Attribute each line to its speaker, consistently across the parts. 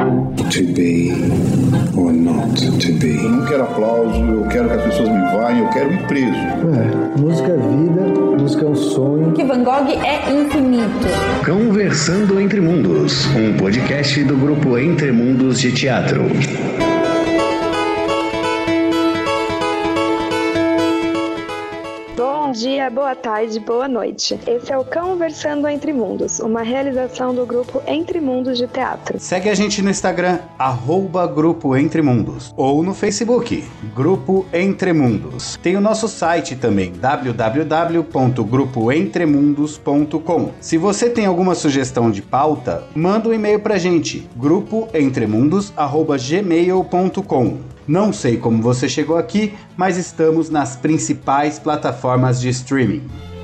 Speaker 1: To be or not to be.
Speaker 2: Eu não quero aplauso, eu quero que as pessoas me vaiam, eu quero ir preso.
Speaker 3: Música é vida, música é um sonho.
Speaker 4: Que Van Gogh é infinito.
Speaker 5: Conversando Entre Mundos, um podcast do grupo Entre Mundos de Teatro.
Speaker 6: Bom dia, boa tarde, boa noite. Esse é o Conversando Entre Mundos, uma realização do grupo Entre Mundos de Teatro.
Speaker 7: Segue a gente no Instagram, @Grupo Entre Mundos, ou no Facebook, Grupo Entre Mundos. Tem o nosso site também, www.grupoentremundos.com. Se você tem alguma sugestão de pauta, manda um e-mail pra gente, grupoentremundos@gmail.com. Não sei como você chegou aqui, mas estamos nas principais plataformas de streaming.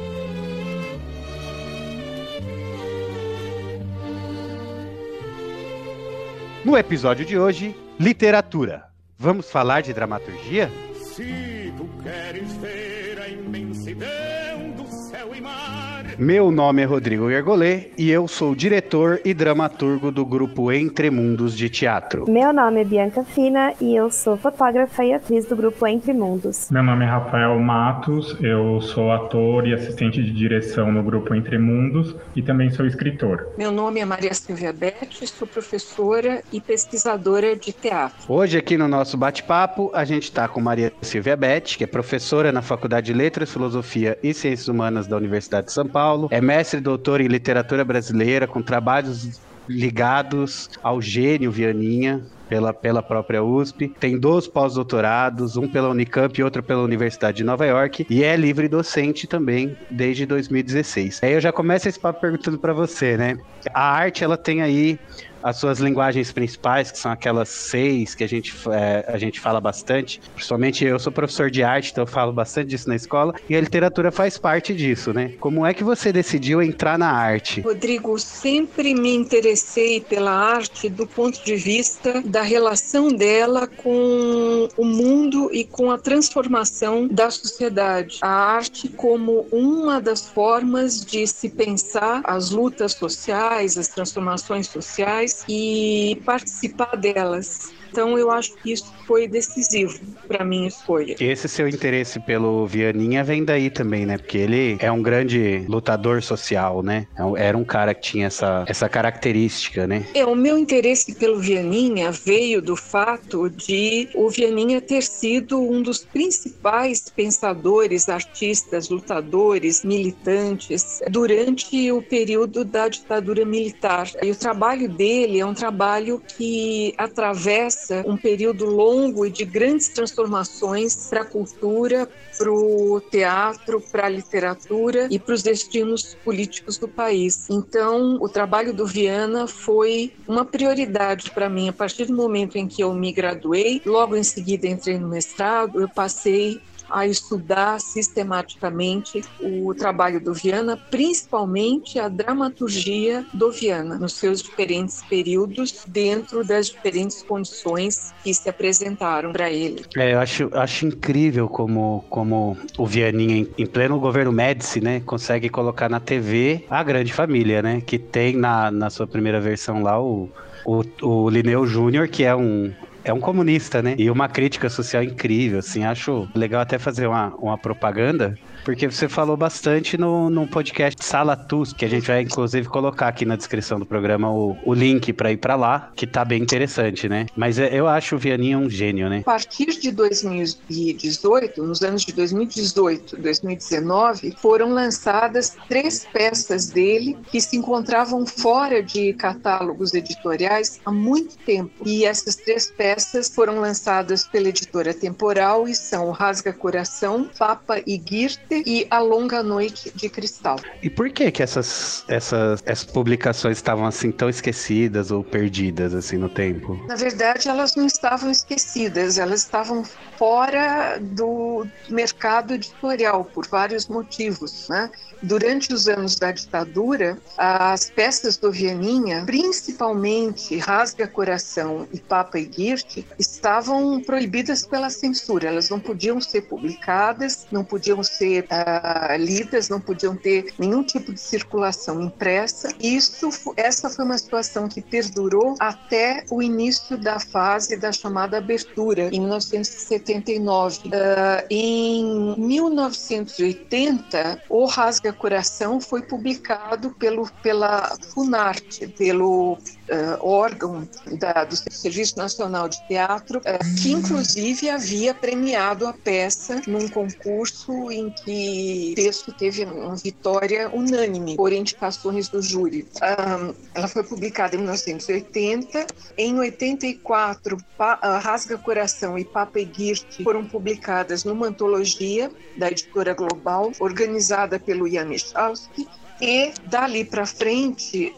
Speaker 7: No episódio de hoje, literatura. Vamos falar de dramaturgia?
Speaker 8: Se tu queres ver a imensidão do céu e mar.
Speaker 7: Meu nome é Rodrigo Gergolé e eu sou diretor e dramaturgo do grupo Entre Mundos de Teatro.
Speaker 6: Meu nome é Bianca Fina e eu sou fotógrafa e atriz do grupo Entre Mundos.
Speaker 9: Meu nome é Rafael Matos, eu sou ator e assistente de direção no grupo Entre Mundos e também sou escritor.
Speaker 10: Meu nome é Maria Silvia Beth, sou professora e pesquisadora de teatro.
Speaker 7: Hoje aqui no nosso bate-papo a gente está com Maria Silvia Beth, que é professora na Faculdade de Letras, Filosofia e Ciências Humanas da Universidade de São Paulo, é mestre e doutora em literatura brasileira, com trabalhos ligados ao gênio Vianinha, pela própria USP, tem 2 pós-doutorados, um pela Unicamp e outro pela Universidade de Nova York, e é livre docente também desde 2016. Aí eu já começo esse papo perguntando para você, né? A arte, ela tem aí as suas linguagens principais, que são aquelas 6 que a gente fala bastante. Principalmente eu sou professor de arte, então eu falo bastante disso na escola, e a literatura faz parte disso, né? Como é que você decidiu entrar na arte?
Speaker 10: Rodrigo, sempre me interessei pela arte do ponto de vista da relação dela com o mundo e com a transformação da sociedade. A arte como uma das formas de se pensar as lutas sociais, as transformações sociais e participar delas. Então eu acho que isso foi decisivo para a minha escolha.
Speaker 7: Esse seu interesse pelo Vianinha vem daí também, né? Porque ele é um grande lutador social, né? Era um cara que tinha essa característica, né?
Speaker 10: O meu interesse pelo Vianinha veio do fato de o Vianinha ter sido um dos principais pensadores, artistas, lutadores, militantes durante o período da ditadura militar. E o trabalho dele é um trabalho que atravessa um período longo e de grandes transformações para a cultura, para o teatro, para a literatura e para os destinos políticos do país. Então, o trabalho do Viana foi uma prioridade para mim. A partir do momento em que eu me graduei, logo em seguida entrei no mestrado, eu passei a estudar sistematicamente o trabalho do Viana, principalmente a dramaturgia do Viana, nos seus diferentes períodos, dentro das diferentes condições que se apresentaram para ele.
Speaker 7: Eu acho incrível como o Vianinha, em pleno governo Médici, né, consegue colocar na TV a grande família, né, que tem na sua primeira versão lá o Linneu Júnior, que é um comunista, né? E uma crítica social incrível, assim. Acho legal até fazer uma propaganda, porque você falou bastante no podcast Sala TUS, que a gente vai, inclusive, colocar aqui na descrição do programa o link para ir para lá, que tá bem interessante, né? Mas eu acho o Vianinha um gênio, né?
Speaker 10: A partir de 2018, nos anos de 2018 e 2019, foram lançadas 3 peças dele que se encontravam fora de catálogos editoriais há muito tempo. E essas 3 peças foram lançadas pela editora Temporal e são Rasga Coração, Papa e Goethe e A Longa Noite de Cristal.
Speaker 7: E por que essas publicações estavam assim tão esquecidas ou perdidas assim no tempo?
Speaker 10: Na verdade, elas não estavam esquecidas, elas estavam fora do mercado editorial por vários motivos, né? Durante os anos da ditadura, as peças do Vianinha, principalmente Rasga Coração e Papa e Goethe, estavam proibidas pela censura. Elas não podiam ser publicadas, não podiam ser lidas, não podiam ter nenhum tipo de circulação impressa. Essa foi uma situação que perdurou até o início da fase da chamada abertura, em 1979. Em 1980, O Rasga Coração foi publicado pela Funarte, pelo órgão do Serviço Nacional de Teatro, que inclusive havia premiado a peça num concurso em que o texto teve uma vitória unânime por indicações do júri. Ela foi publicada em 1980. Em 84, Rasga Coração e Papa e Girte foram publicadas numa antologia da editora Global, organizada pelo Jan Michalski. E dali para frente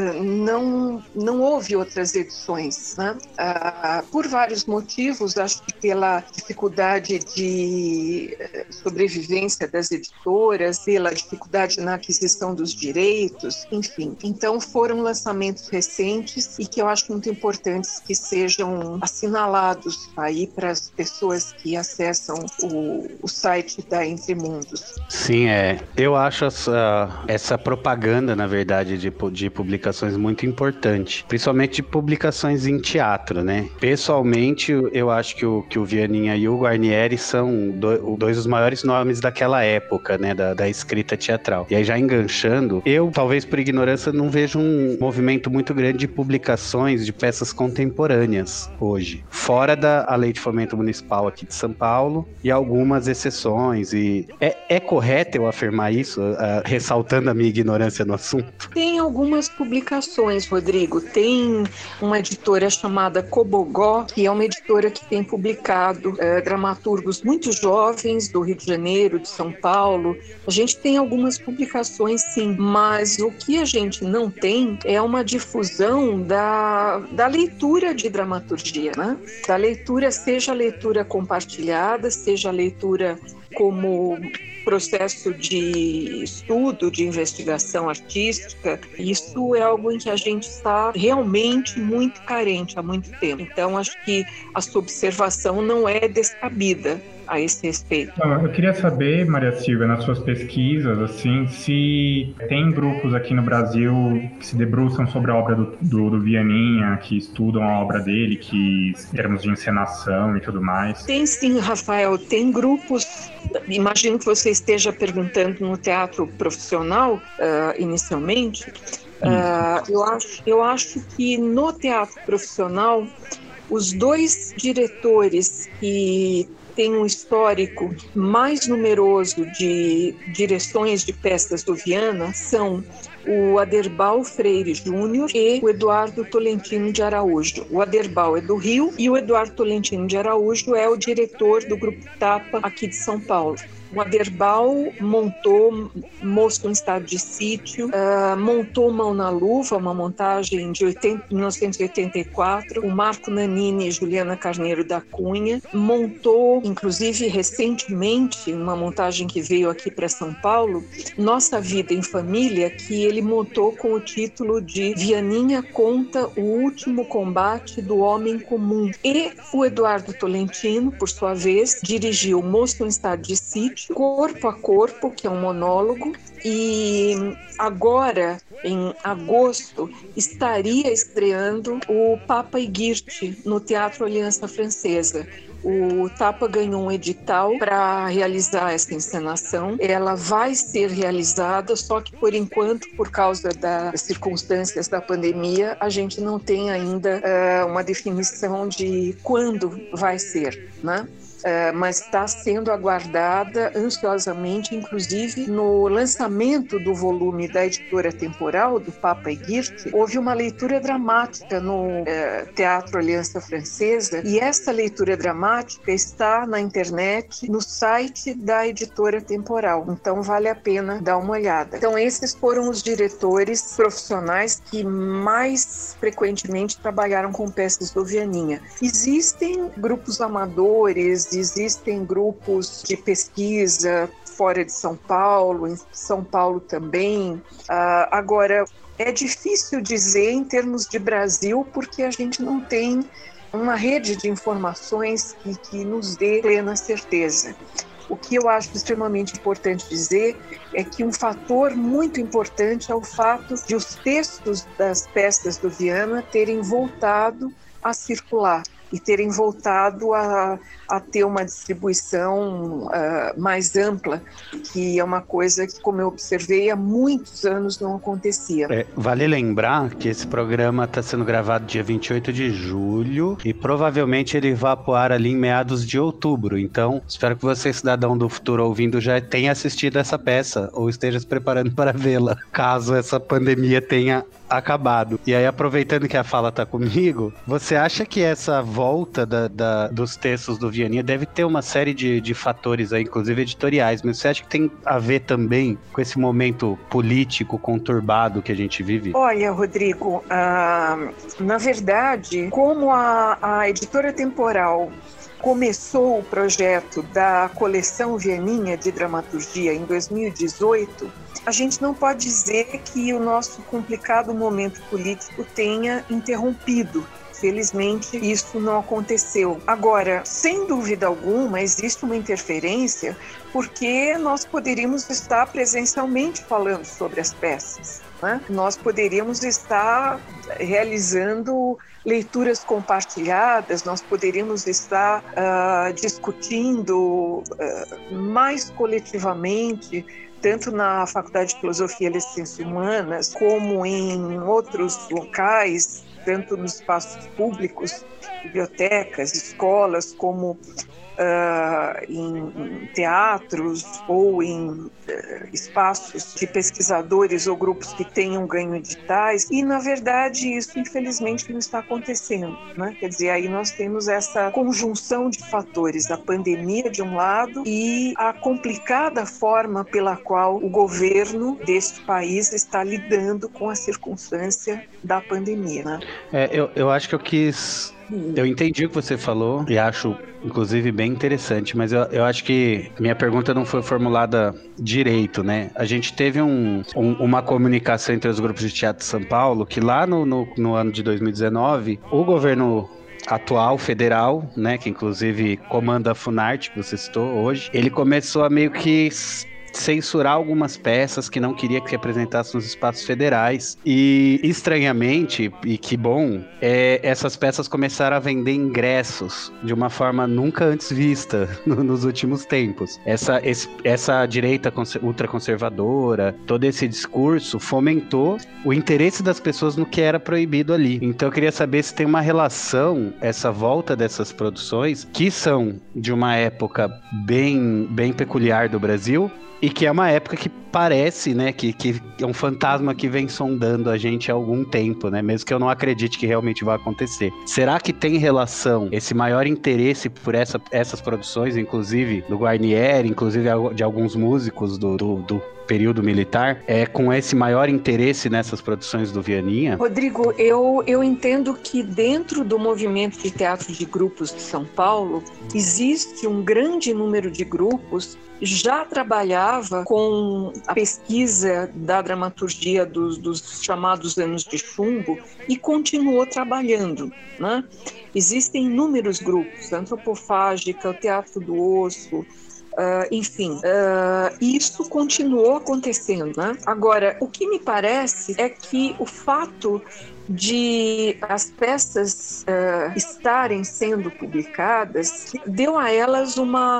Speaker 10: não houve outras edições, né? Por vários motivos, acho que pela dificuldade de sobrevivência das editoras, pela dificuldade na aquisição dos direitos, enfim. Então foram lançamentos recentes e que eu acho muito importantes que sejam assinalados aí para as pessoas que acessam o site da Entre Mundos.
Speaker 7: Sim, eu acho essa propaganda, na verdade, de publicações muito importante, principalmente de publicações em teatro, né? Pessoalmente, eu acho que o Vianinha e o Guarnieri são dois dos maiores nomes daquela época, né? Da escrita teatral. E aí, já enganchando, eu, talvez por ignorância, não vejo um movimento muito grande de publicações de peças contemporâneas hoje, fora da Lei de Fomento Municipal aqui de São Paulo e algumas exceções. E é correto eu afirmar isso, ressaltando a minha ignorância no assunto?
Speaker 10: Tem algumas publicações, Rodrigo. Tem uma editora chamada Cobogó, que é uma editora que tem publicado dramaturgos muito jovens do Rio de Janeiro, de São Paulo. A gente tem algumas publicações, sim, mas o que a gente não tem é uma difusão da leitura de dramaturgia, né? Da leitura, seja a leitura compartilhada, seja a leitura como processo de estudo, de investigação artística. Isso é algo em que a gente está realmente muito carente há muito tempo. Então, acho que a sua observação não é descabida a esse respeito.
Speaker 9: Eu queria saber, Maria Silvia, nas suas pesquisas, assim, se tem grupos aqui no Brasil que se debruçam sobre a obra do Vianinha, que estudam a obra dele, que em termos de encenação e tudo mais.
Speaker 10: Tem sim, Rafael, tem grupos. Imagino que você esteja perguntando no teatro profissional, inicialmente. Eu acho que no teatro profissional, os dois diretores que tem um histórico mais numeroso de direções de peças do Viana são o Aderbal Freire Júnior e o Eduardo Tolentino de Araújo. O Aderbal é do Rio e o Eduardo Tolentino de Araújo é o diretor do Grupo Tapa aqui de São Paulo. O Aderbal montou Moço em Estado de Sítio, montou Mão na Luva, uma montagem de 1984, o Marco Nanini e Juliana Carneiro da Cunha, montou, inclusive recentemente, uma montagem que veio aqui para São Paulo, Nossa Vida em Família, que ele montou com o título de Vianinha conta o último combate do homem comum. E o Eduardo Tolentino, por sua vez, dirigiu Moço em Estado de Sítio, Corpo a Corpo, que é um monólogo, e agora, em agosto, estaria estreando o Papa e Girte no Teatro Aliança Francesa. O Tapa ganhou um edital para realizar essa encenação. Ela vai ser realizada, só que por enquanto, por causa das circunstâncias da pandemia, a gente não tem ainda uma definição de quando vai ser, né? Mas está sendo aguardada ansiosamente, inclusive no lançamento do volume da editora Temporal, do Papa e Girte, houve uma leitura dramática no Teatro Aliança Francesa, e essa leitura dramática está na internet, no site da editora Temporal, então vale a pena dar uma olhada. Então esses foram os diretores profissionais que mais frequentemente trabalharam com peças do Vianinha. Existem grupos amadores, existem grupos de pesquisa fora de São Paulo, em São Paulo também. Agora, é difícil dizer em termos de Brasil, porque a gente não tem uma rede de informações que nos dê plena certeza. o que eu acho extremamente importante dizer é que um fator muito importante é o fato de os textos das peças do Viana terem voltado a circular e terem voltado a ter uma distribuição mais ampla, que é uma coisa que, como eu observei, há muitos anos não acontecia.
Speaker 7: Vale lembrar que esse programa está sendo gravado dia 28 de julho e provavelmente ele vai pro ar ali em meados de outubro. Então, espero que você, cidadão do futuro ouvindo, já tenha assistido essa peça ou esteja se preparando para vê-la, caso essa pandemia tenha acabado. E aí, aproveitando que a fala tá comigo, você acha que essa volta dos textos do Vianinha deve ter uma série de fatores aí, inclusive editoriais, mas você acha que tem a ver também com esse momento político conturbado que a gente vive?
Speaker 10: Olha, Rodrigo, na verdade, como a editora Temporal começou o projeto da coleção Vianinha de dramaturgia em 2018, a gente não pode dizer que o nosso complicado momento político tenha interrompido. Felizmente, isso não aconteceu. Agora, sem dúvida alguma, existe uma interferência porque nós poderíamos estar presencialmente falando sobre as peças, né? Nós poderíamos estar realizando leituras compartilhadas, nós poderíamos estar discutindo mais coletivamente, tanto na Faculdade de Filosofia e Ciências Humanas, como em outros locais, tanto nos espaços públicos, bibliotecas, escolas, como em teatros ou em espaços de pesquisadores ou grupos que tenham ganho editais, e na verdade isso infelizmente não está acontecendo, né? Quer dizer, aí nós temos essa conjunção de fatores, a pandemia de um lado e a complicada forma pela qual o governo deste país está lidando com a circunstância da pandemia, né?
Speaker 7: Eu acho que eu entendi o que você falou e acho, inclusive, bem interessante, mas eu acho que minha pergunta não foi formulada direito, né? A gente teve uma comunicação entre os grupos de teatro de São Paulo que lá no ano de 2019, o governo atual, federal, né, que inclusive comanda a Funarte, que você citou hoje, ele começou a meio que censurar algumas peças que não queria que se apresentassem nos espaços federais. E, estranhamente, e que bom, essas peças começaram a vender ingressos de uma forma nunca antes vista nos últimos tempos. Essa direita ultraconservadora, todo esse discurso fomentou o interesse das pessoas no que era proibido ali. Então eu queria saber se tem uma relação, essa volta dessas produções, que são de uma época bem peculiar do Brasil, e que é uma época que parece, né, que é um fantasma que vem sondando a gente há algum tempo, né, mesmo que eu não acredite que realmente vai acontecer. Será que tem relação esse maior interesse por essas produções, inclusive do Guarnieri, inclusive de alguns músicos do período militar, com esse maior interesse nessas produções do Vianinha?
Speaker 10: Rodrigo, eu entendo que dentro do movimento de teatro de grupos de São Paulo, existe um grande número de grupos que já trabalhava com a pesquisa da dramaturgia dos chamados anos de chumbo e continuou trabalhando, né? Existem inúmeros grupos, a Antropofágica, o Teatro do Osso, enfim, isso continuou acontecendo, né? Agora, o que me parece é que o fato de as peças estarem sendo publicadas deu a elas uma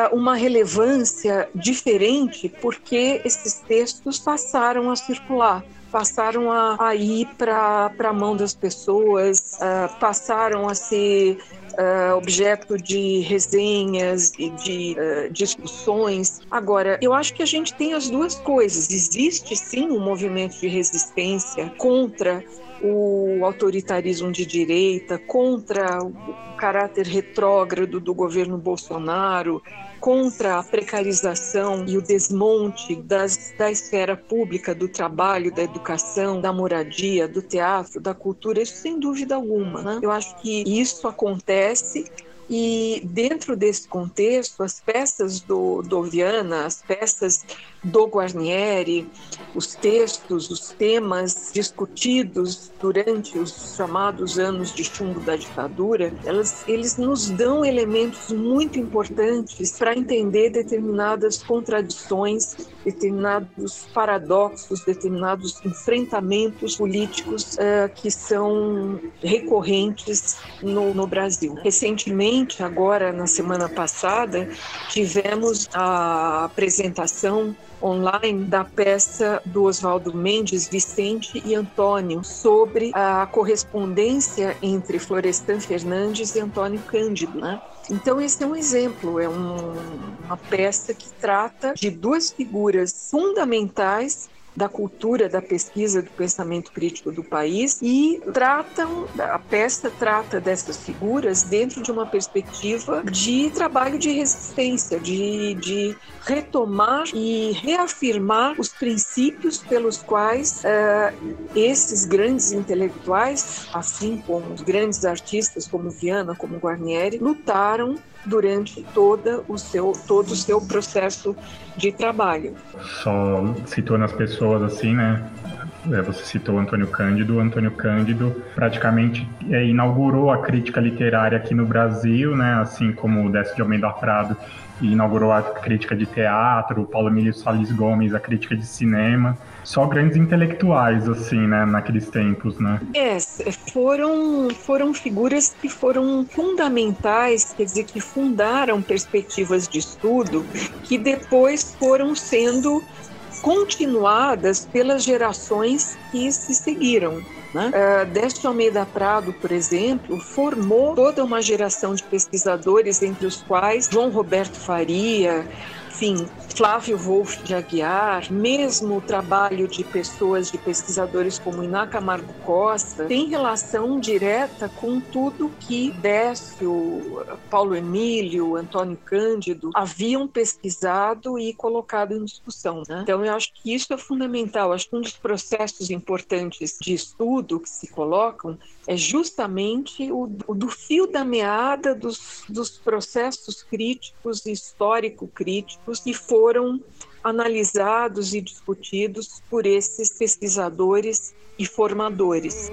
Speaker 10: relevância diferente, porque esses textos passaram a circular, passaram a ir para a mão das pessoas, passaram a ser objeto de resenhas e de discussões. Agora, eu acho que a gente tem as duas coisas. Existe sim um movimento de resistência contra o autoritarismo de direita, contra o caráter retrógrado do governo Bolsonaro, contra a precarização e o desmonte da esfera pública, do trabalho, da educação, da moradia, do teatro, da cultura, isso sem dúvida alguma, né? Eu acho que isso acontece. E dentro desse contexto, as peças do Viana, as peças do Guarnieri, os textos, os temas discutidos durante os chamados anos de chumbo da ditadura, eles nos dão elementos muito importantes para entender determinadas contradições, determinados paradoxos, determinados enfrentamentos políticos que são recorrentes no Brasil. Recentemente, agora na semana passada, tivemos a apresentação online da peça do Oswaldo Mendes, Vicente e Antônio, sobre a correspondência entre Florestan Fernandes e Antônio Cândido, né? Então esse é um exemplo, é uma peça que trata de duas figuras fundamentais da cultura, da pesquisa, do pensamento crítico do país, e a peça trata dessas figuras dentro de uma perspectiva de trabalho de resistência, de retomar e reafirmar os princípios pelos quais esses grandes intelectuais, assim como os grandes artistas como Viana, como Guarnieri, lutaram durante todo o seu processo de trabalho.
Speaker 9: Só situando as pessoas assim, né? Você citou o Antônio Cândido. O Antônio Cândido praticamente inaugurou a crítica literária aqui no Brasil, né? Assim como o Décio de Almeida Prado inaugurou a crítica de teatro, o Paulo Emílio Salles Gomes a crítica de cinema. Só grandes intelectuais, assim, né, naqueles tempos, né?
Speaker 10: Foram figuras que foram fundamentais, quer dizer, que fundaram perspectivas de estudo que depois foram sendo continuadas pelas gerações que se seguiram, né? Décio de Almeida Prado, por exemplo, formou toda uma geração de pesquisadores, entre os quais João Roberto Faria, enfim, Flávio Wolff de Aguiar, mesmo o trabalho de pesquisadores como Iná Camargo Costa, tem relação direta com tudo que Décio, Paulo Emílio, Antônio Cândido haviam pesquisado e colocado em discussão, né? Então eu acho que isso é fundamental. Acho que um dos processos importantes de estudo que se colocam é justamente o do fio da meada dos processos críticos e histórico-críticos que foram analisados e discutidos por esses pesquisadores e formadores.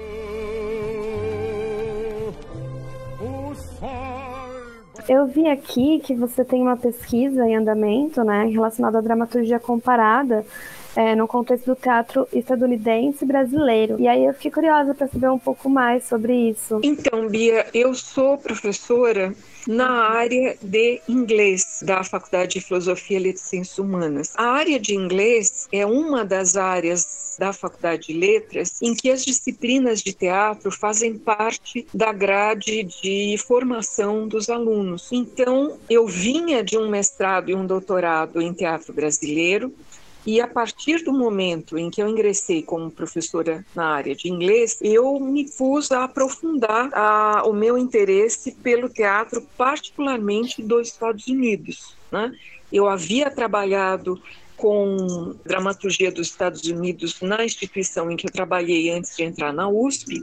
Speaker 6: Eu vi aqui que você tem uma pesquisa em andamento, né, relacionada à dramaturgia comparada, no contexto do teatro estadunidense e brasileiro. E aí eu fiquei curiosa para saber um pouco mais sobre isso.
Speaker 10: Então, Bia, eu sou professora na área de inglês da Faculdade de Filosofia e Letras e Ciências Humanas. A área de inglês é uma das áreas da Faculdade de Letras em que as disciplinas de teatro fazem parte da grade de formação dos alunos. Então, eu vinha de um mestrado e um doutorado em teatro brasileiro, e a partir do momento em que eu ingressei como professora na área de inglês, eu me pus a aprofundar o meu interesse pelo teatro, particularmente dos Estados Unidos, né? Eu havia trabalhado com dramaturgia dos Estados Unidos na instituição em que eu trabalhei antes de entrar na USP,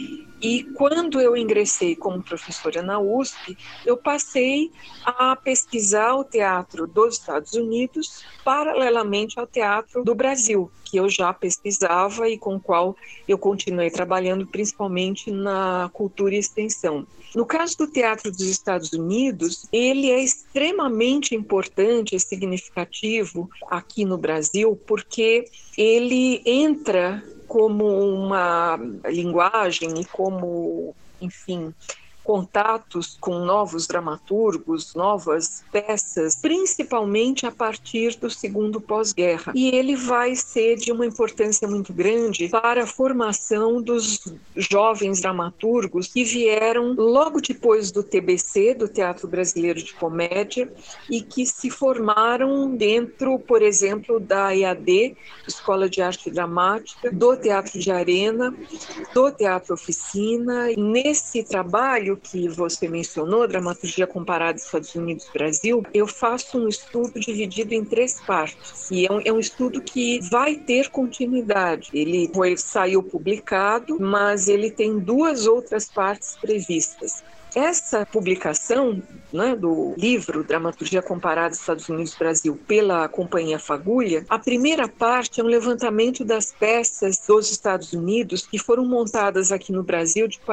Speaker 10: e quando eu ingressei como professora na USP, eu passei a pesquisar o teatro dos Estados Unidos paralelamente ao teatro do Brasil, que eu já pesquisava e com o qual eu continuei trabalhando principalmente na cultura e extensão. No caso do teatro dos Estados Unidos, ele é extremamente importante e significativo aqui no Brasil, porque ele entra como uma linguagem e como, enfim, contatos com novos dramaturgos, novas peças, principalmente a partir do segundo pós-guerra. E ele vai ser de uma importância muito grande para a formação dos jovens dramaturgos que vieram logo depois do TBC, do Teatro Brasileiro de Comédia, e que se formaram dentro, por exemplo, da EAD, Escola de Arte Dramática, do Teatro de Arena, do Teatro Oficina. E nesse trabalho, trabalho que você mencionou, Dramaturgia Comparada Estados Unidos e Brasil, eu faço um estudo dividido em 3 partes. E é um estudo que vai ter continuidade. Ele saiu publicado, mas ele tem 2 outras partes previstas. Essa publicação, né, do livro Dramaturgia Comparada Estados Unidos e Brasil pela Companhia Fagulha, a primeira parte é um levantamento das peças dos Estados Unidos que foram montadas aqui no Brasil de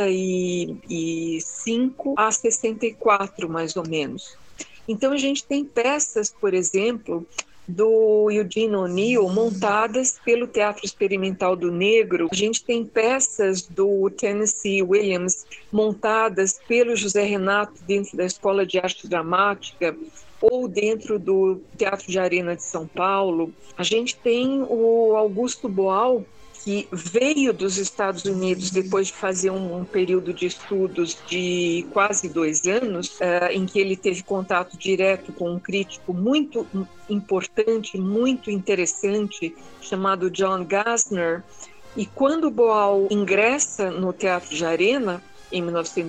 Speaker 10: 45 a 64, mais ou menos. Então a gente tem peças, por exemplo, do Eugene O'Neill, montadas pelo Teatro Experimental do Negro. A gente tem peças do Tennessee Williams, montadas pelo José Renato dentro da Escola de Arte Dramática ou dentro do Teatro de Arena de São Paulo. A gente tem o Augusto Boal, que veio dos Estados Unidos depois de fazer um período de estudos de quase 2 anos, em que ele teve contato direto com um crítico muito importante, muito interessante, chamado John Gassner. E quando Boal ingressa no Teatro de Arena, em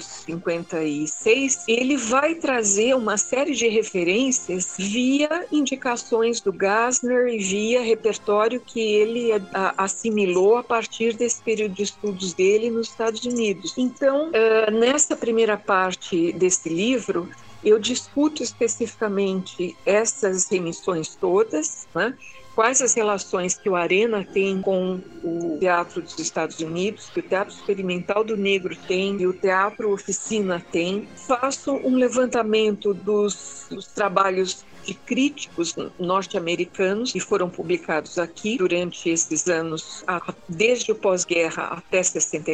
Speaker 10: 1956, ele vai trazer uma série de referências via indicações do Gassner e via repertório que ele assimilou a partir desse período de estudos dele nos Estados Unidos. Então, nessa primeira parte desse livro, eu discuto especificamente essas remissões todas, né? Quais as relações que o Arena tem com o Teatro dos Estados Unidos, que o Teatro Experimental do Negro tem, e o Teatro Oficina tem. Faço um levantamento dos trabalhos de críticos norte-americanos que foram publicados aqui durante esses anos, desde o pós-guerra até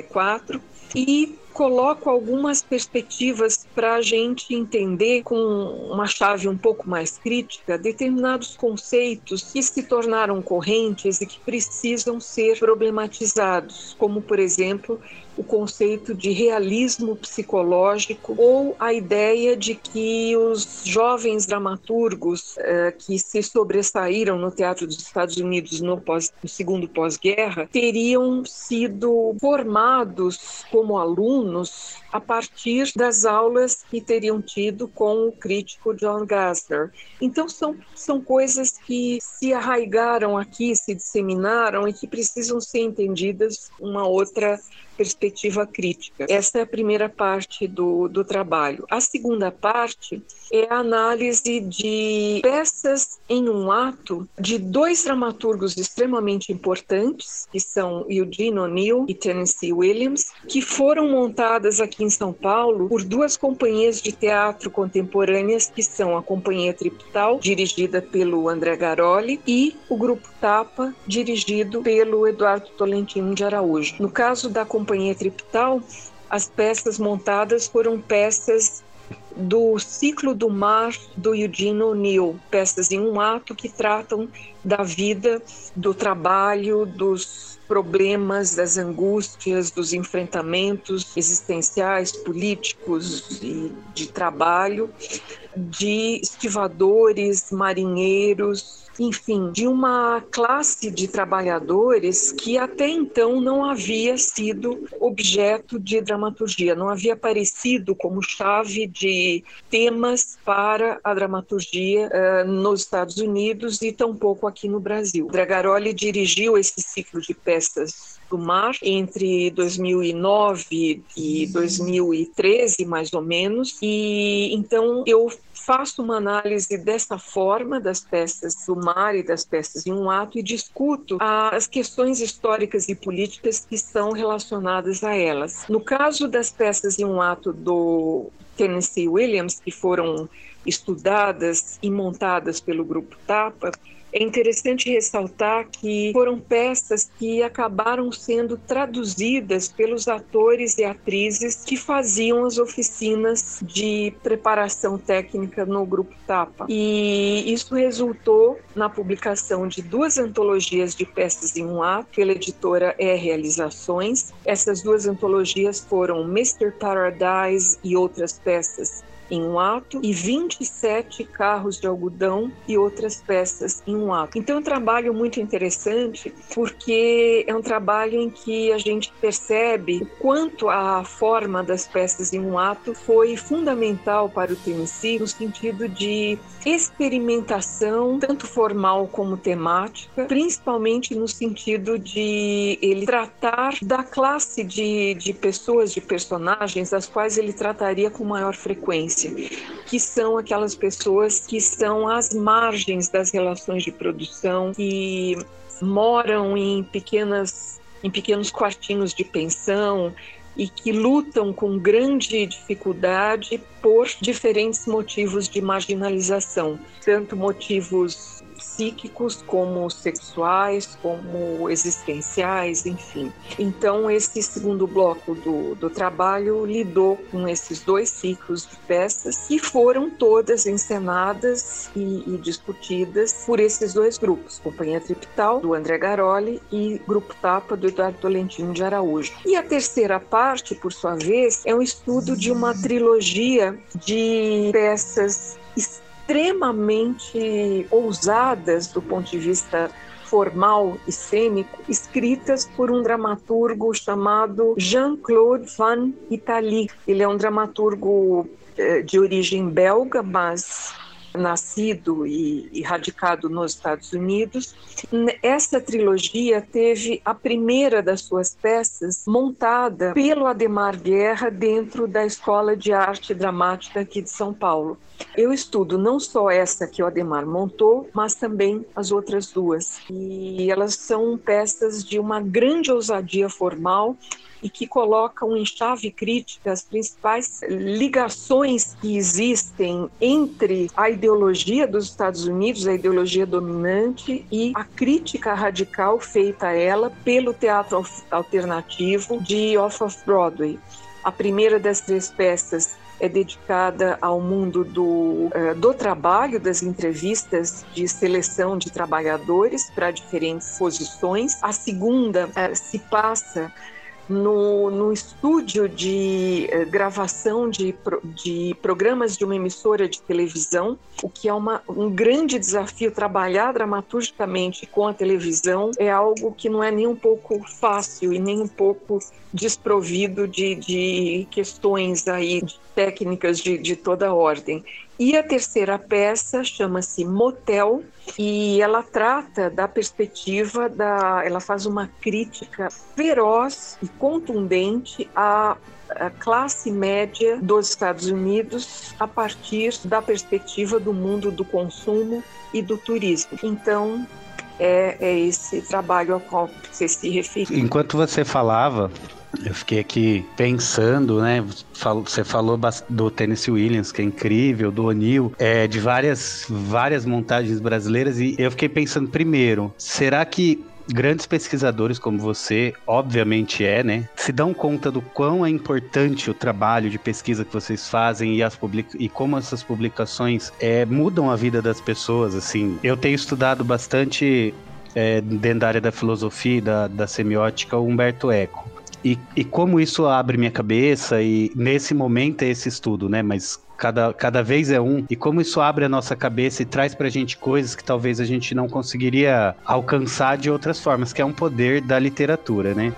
Speaker 10: 64, e coloco algumas perspectivas para a gente entender com uma chave um pouco mais crítica determinados conceitos que se tornaram correntes e que precisam ser problematizados, como, por exemplo, o conceito de realismo psicológico ou a ideia de que os jovens dramaturgos que se sobressaíram no Teatro dos Estados Unidos no segundo pós-guerra teriam sido formados como alunos a partir das aulas que teriam tido com o crítico John Gassner. Então são coisas que se arraigaram aqui, se disseminaram e que precisam ser entendidas uma outra perspectiva crítica. Essa é a primeira parte do trabalho. A segunda parte é a análise de peças em um ato de 2 dramaturgos extremamente importantes, que são Eugene O'Neill e Tennessee Williams, que foram montadas aqui em São Paulo por 2 companhias de teatro contemporâneas, que são a Companhia Triptal, dirigida pelo André Garoli, e o Grupo Tapa, dirigido pelo Eduardo Tolentino de Araújo. No caso da Companhia Triptal, as peças montadas foram peças do Ciclo do Mar do Eugene O'Neill, peças em um ato que tratam da vida, do trabalho, dos problemas, das angústias, dos enfrentamentos existenciais, políticos e de trabalho, de estivadores, marinheiros, enfim, de uma classe de trabalhadores que até então não havia sido objeto de dramaturgia, não havia aparecido como chave de temas para a dramaturgia nos Estados Unidos e tampouco aqui no Brasil. Dragaroli dirigiu esse ciclo de peças do mar entre 2009 e 2013, mais ou menos, e então eu faço uma análise dessa forma das peças do mar e das peças em um ato e discuto as questões históricas e políticas que são relacionadas a elas. No caso das peças em um ato do Tennessee Williams, que foram estudadas e montadas pelo Grupo Tapa, é interessante ressaltar que foram peças que acabaram sendo traduzidas pelos atores e atrizes que faziam as oficinas de preparação técnica no Grupo Tapa. E isso resultou na publicação de 2 antologias de peças em um ato, pela editora Realizações. Essas 2 antologias foram Mr. Paradise e outras peças em um ato, e 27 carros de algodão e outras peças em um um ato. Então é um trabalho muito interessante, porque é um trabalho em que a gente percebe o quanto a forma das peças em um ato foi fundamental para o Tennessee, no sentido de experimentação, tanto formal como temática, principalmente no sentido de ele tratar da classe de pessoas, de personagens, as quais ele trataria com maior frequência, que são aquelas pessoas que estão às margens das relações de produção, que moram em pequenos quartinhos de pensão e que lutam com grande dificuldade por diferentes motivos de marginalização, tanto motivos psíquicos, como sexuais, como existenciais, enfim. Então, esse segundo bloco do trabalho lidou com esses 2 ciclos de peças, que foram todas encenadas e discutidas por esses 2 grupos, Companhia Tripital, do André Garoli, e Grupo Tapa, do Eduardo Tolentino de Araújo. E a terceira parte, por sua vez, é um estudo de uma trilogia de peças extremamente ousadas do ponto de vista formal e cênico, escritas por um dramaturgo chamado Jean-Claude Van Italie. Ele é um dramaturgo de origem belga, mas nascido e radicado nos Estados Unidos. Essa trilogia teve a primeira das suas peças montada pelo Adhemar Guerra dentro da Escola de Arte Dramática aqui de São Paulo. Eu estudo não só essa que o Adhemar montou, mas também as outras 2. E elas são peças de uma grande ousadia formal e que colocam em chave crítica as principais ligações que existem entre a ideologia dos Estados Unidos, a ideologia dominante, e a crítica radical feita a ela pelo teatro alternativo de Off-Broadway. A primeira das 3 peças é dedicada ao mundo do trabalho, das entrevistas de seleção de trabalhadores para diferentes posições. A segunda se passa no estúdio de gravação de programas de uma emissora de televisão, o que é um grande desafio. Trabalhar dramaturgicamente com a televisão é algo que não é nem um pouco fácil e nem um pouco desprovido de questões aí, de técnicas de toda ordem. E a terceira peça chama-se Motel, e ela trata da perspectiva ela faz uma crítica feroz e contundente à classe média dos Estados Unidos a partir da perspectiva do mundo do consumo e do turismo. Então, é esse trabalho ao qual você se referiu.
Speaker 7: Enquanto você falava, eu fiquei aqui pensando, né? Você falou do Tennessee Williams, que é incrível, do O'Neill, de várias montagens brasileiras, e eu fiquei pensando primeiro, será que grandes pesquisadores como você, obviamente né, se dão conta do quão é importante o trabalho de pesquisa que vocês fazem e como essas publicações mudam a vida das pessoas, assim? Eu tenho estudado bastante dentro da área da filosofia e da semiótica o Humberto Eco. E como isso abre minha cabeça, e nesse momento é esse estudo, né? Mas cada vez é um. E como isso abre a nossa cabeça e traz pra gente coisas que talvez a gente não conseguiria alcançar de outras formas, que é um poder da literatura, né?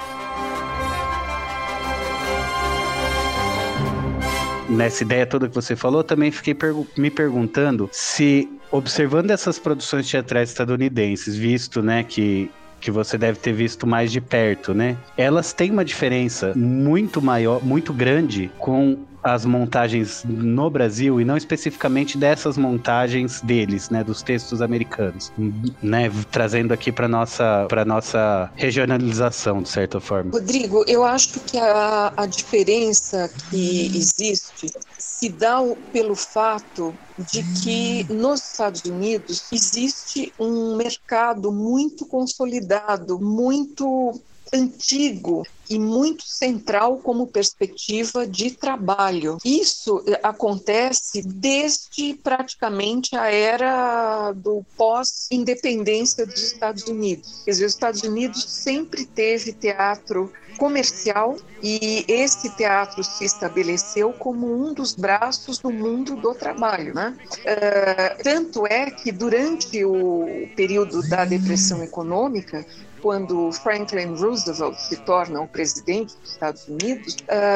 Speaker 7: Nessa ideia toda que você falou, também fiquei me perguntando se, observando essas produções teatrais estadunidenses, visto, né, que você deve ter visto mais de perto, né? Elas têm uma diferença muito maior, muito grande com as montagens no Brasil, e não especificamente dessas montagens deles, né, dos textos americanos, né, trazendo aqui para nossa regionalização, de certa forma.
Speaker 10: Rodrigo, eu acho que a diferença que existe se dá pelo fato de que nos Estados Unidos existe um mercado muito consolidado, muito antigo e muito central como perspectiva de trabalho. Isso acontece desde praticamente a era do pós-independência dos Estados Unidos. Quer dizer, os Estados Unidos sempre teve teatro comercial e esse teatro se estabeleceu como um dos braços do mundo do trabalho, né? Tanto é que durante o período da depressão econômica, quando Franklin Roosevelt se torna o presidente dos Estados Unidos,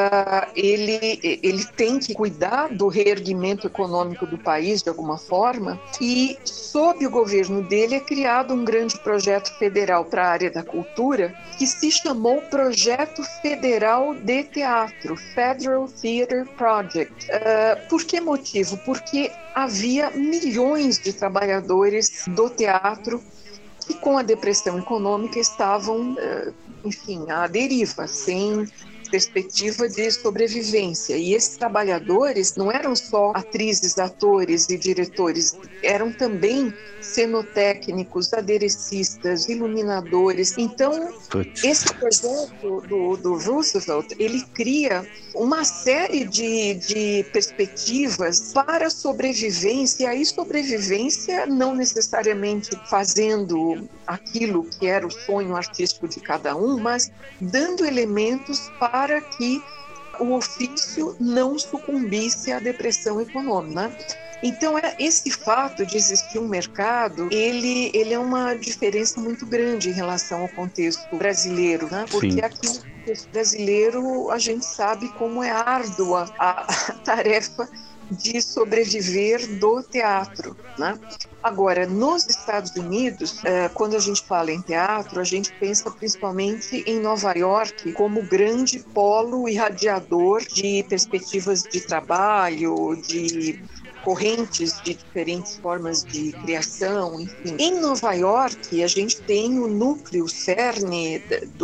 Speaker 10: ele tem que cuidar do reerguimento econômico do país de alguma forma, e sob o governo dele é criado um grande projeto federal para a área da cultura que se chamou Projeto Federal de Teatro, Federal Theatre Project. Por que motivo? Porque havia milhões de trabalhadores do teatro que com a depressão econômica estavam, enfim, à deriva, sem perspectiva de sobrevivência. E esses trabalhadores não eram só atrizes, atores e diretores, eram também cenotécnicos, aderecistas, iluminadores. Então, esse projeto do Roosevelt, ele cria uma série de perspectivas para a sobrevivência, e aí sobrevivência não necessariamente fazendo aquilo que era o sonho artístico de cada um, mas dando elementos para que o ofício não sucumbisse à depressão econômica, né? Então, esse fato de existir um mercado, ele é uma diferença muito grande em relação ao contexto brasileiro, né? Porque Sim. Aqui no contexto brasileiro a gente sabe como é árdua a tarefa de sobreviver do teatro, né? Agora, nos Estados Unidos, quando a gente fala em teatro, a gente pensa principalmente em Nova York como grande polo irradiador de perspectivas de trabalho, de correntes de diferentes formas de criação, enfim. Em Nova York, a gente tem o núcleo, o cerne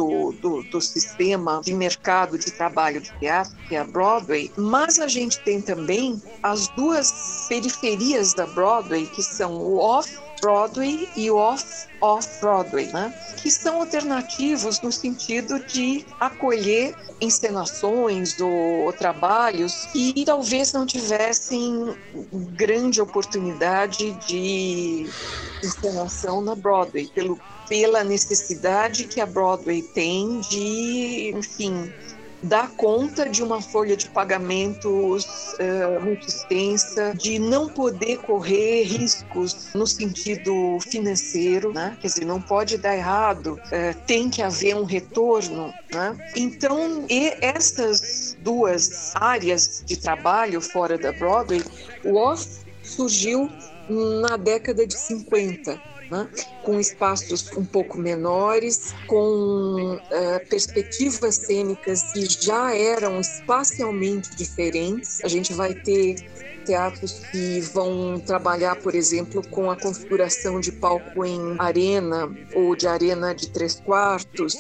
Speaker 10: do sistema de mercado de trabalho de teatro, que é a Broadway, mas a gente tem também as duas periferias da Broadway, que são o Off-Broadway e o Off-Broadway, né? Que são alternativos no sentido de acolher encenações ou trabalhos que talvez não tivessem grande oportunidade de encenação na Broadway, pela necessidade que a Broadway tem de, enfim, dar conta de uma folha de pagamentos muito extensa, de não poder correr riscos no sentido financeiro, né? Quer dizer, não pode dar errado, tem que haver um retorno, né? Então, essas duas áreas de trabalho fora da Broadway, o Off surgiu na década de 50, né? Com espaços um pouco menores, com perspectivas cênicas que já eram espacialmente diferentes. A gente vai ter teatros que vão trabalhar, por exemplo, com a configuração de palco em arena ou de arena de 3/4,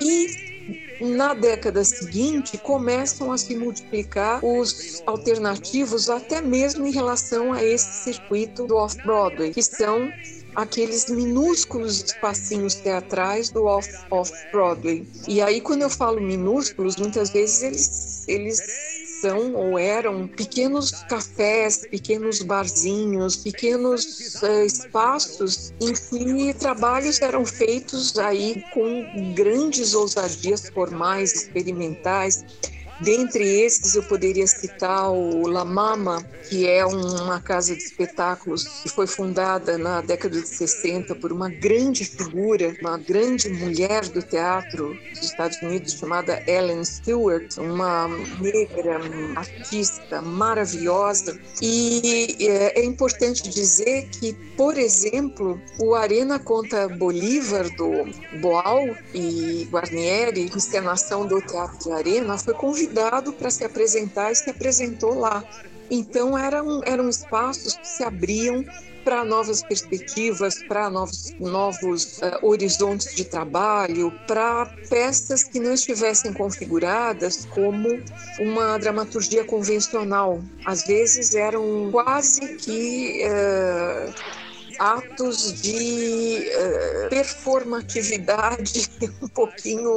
Speaker 10: e na década seguinte começam a se multiplicar os alternativos, até mesmo em relação a esse circuito do Off-Broadway, que são aqueles minúsculos espacinhos teatrais do Off-Broadway. E aí, quando eu falo minúsculos, muitas vezes eles são ou eram pequenos cafés, pequenos barzinhos, pequenos espaços em que trabalhos eram feitos aí com grandes ousadias formais, experimentais. Dentre esses, eu poderia citar o La Mama, que é uma casa de espetáculos que foi fundada na década de 60 por uma grande figura, uma grande mulher do teatro dos Estados Unidos, chamada Ellen Stewart, uma negra artista maravilhosa. E é importante dizer que, por exemplo, o Arena Conta Bolívar, do Boal e Guarnieri, encenação do Teatro de Arena, foi convidado para se apresentar e se apresentou lá. Então eram espaços que se abriam para novas perspectivas, para novos horizontes de trabalho, para peças que não estivessem configuradas como uma dramaturgia convencional. Às vezes eram quase que atos de performatividade um pouquinho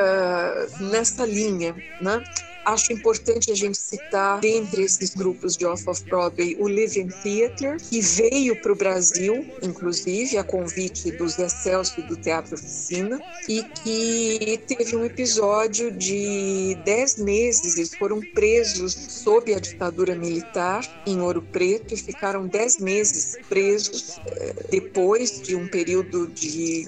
Speaker 10: nessa linha, né? Acho importante a gente citar, dentre esses grupos de off-Broadway, o Living Theatre, que veio para o Brasil, inclusive, a convite do Zé Celso do Teatro Oficina, e que teve um episódio de 10 meses. Eles foram presos sob a ditadura militar em Ouro Preto e ficaram 10 meses presos depois de um período de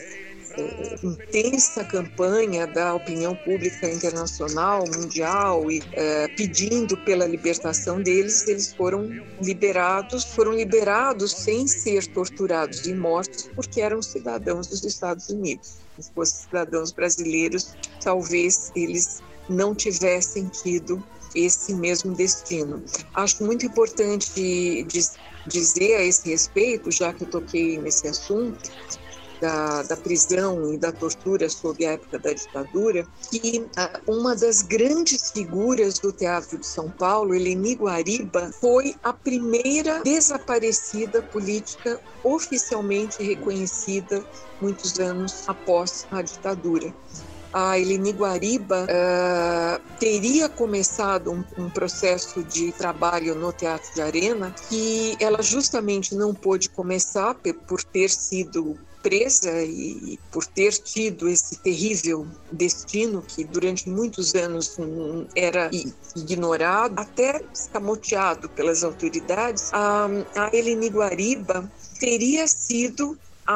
Speaker 10: intensa campanha da opinião pública internacional, mundial, e pedindo pela libertação deles. Eles foram liberados sem ser torturados e mortos, porque eram cidadãos dos Estados Unidos. Se fossem cidadãos brasileiros, talvez eles não tivessem tido esse mesmo destino. Acho muito importante dizer a esse respeito, já que eu toquei nesse assunto, da prisão e da tortura sob a época da ditadura, que uma das grandes figuras do Teatro de São Paulo, Eleni Guariba, foi a primeira desaparecida política oficialmente reconhecida muitos anos após a ditadura. A Eleni Guariba teria começado um processo de trabalho no Teatro de Arena, que ela justamente não pôde começar por ter sido presa e por ter tido esse terrível destino que durante muitos anos era ignorado, até escamoteado pelas autoridades. A Eleni Guariba teria sido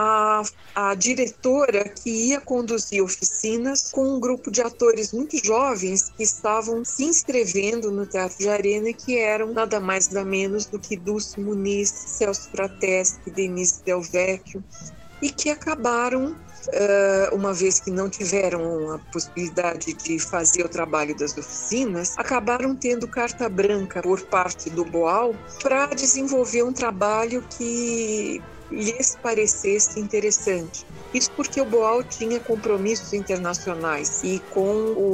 Speaker 10: a diretora que ia conduzir oficinas com um grupo de atores muito jovens que estavam se inscrevendo no Teatro de Arena, que eram nada mais nada menos do que Dulce Muniz, Celso Frateschi, Denise Del Vecchio, e que acabaram, uma vez que não tiveram a possibilidade de fazer o trabalho das oficinas, acabaram tendo carta branca por parte do Boal para desenvolver um trabalho que lhes parecesse interessante. Isso porque o Boal tinha compromissos internacionais e com